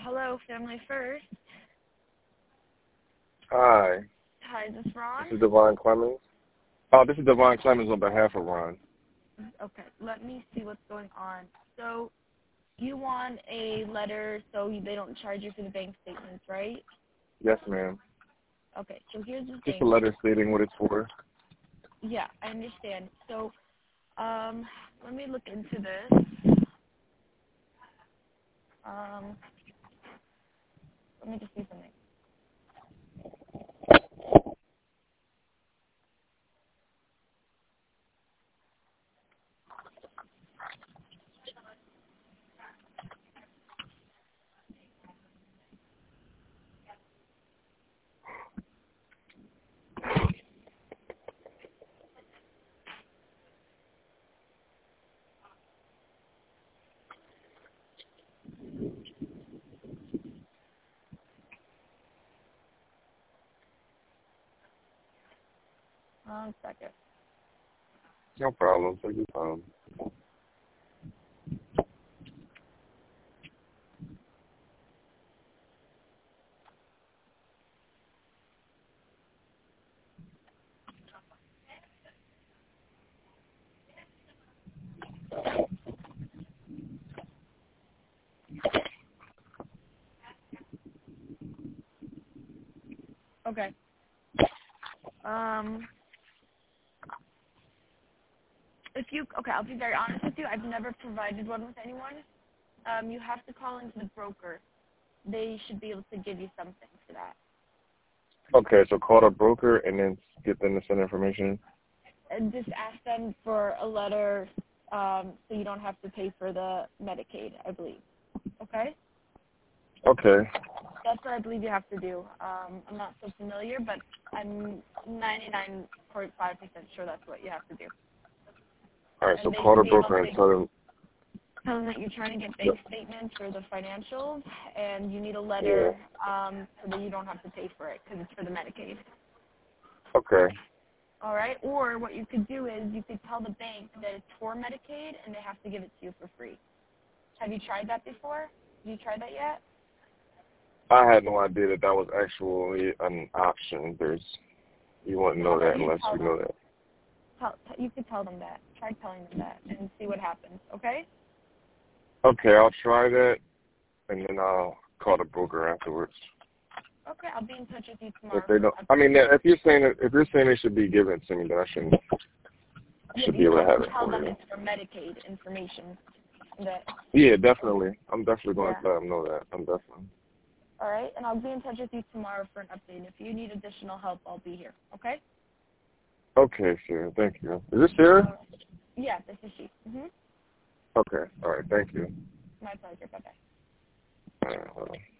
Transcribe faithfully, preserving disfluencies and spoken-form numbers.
Hello, Family First. Hi. Hi, is this Ron? This is Devon Clemens. Oh, this is Devon Clemens on behalf of Ron. Okay, let me see what's going on. So you want a letter so they don't charge you for the bank statements, right? Yes, ma'am. Okay, so here's the thing. Just a letter stating what it's for. Yeah, I understand. So um, let me look into this. Um, let me just see something. One second. No problem. Take your time. Okay. Um, if you, okay, I'll be very honest with you. I've never provided one with anyone. Um, you have to call into the broker. They should be able to give you something for that. Okay, so call the broker and then get them to send information. And just ask them for a letter um, so you don't have to pay for the Medicaid, I believe. Okay? Okay. That's what I believe you have to do. Um, I'm not so familiar, but I'm ninety-nine point five percent sure that's what you have to do. All right, And so they call should the be able broker to and tell them. tell them that you're trying to get Yep. bank statements for the financials, and you need a letter Yeah. um, so that you don't have to pay for it because it's for the Medicaid. Okay. All right? Or what you could do is you could tell the bank that it's for Medicaid, and they have to give it to you for free. Have you tried that before? Have you tried that yet? I had no idea that that was actually an option. There's, you wouldn't know How about that you unless tell you them? know that. Tell, t- you could tell them that. Try telling them that and see what happens, okay? Okay, I'll try that, and then I'll call the broker afterwards. Okay, I'll be in touch with you tomorrow. If they don't, I mean, if you're saying that, if you're saying it should be given to me, then I shouldn't. I Yeah, should but be you able to have have to it tell for them you. it's for Medicaid information. That, Yeah, definitely. I'm definitely going yeah. to let them know that. I'm definitely. All right, and I'll be in touch with you tomorrow for an update. If you need additional help, I'll be here, okay? Okay, Sarah. Thank you. Is this Sarah? Uh, yeah, this is she. Mm-hmm. Okay. All right. Thank you. My pleasure. Bye-bye. All right, hold on.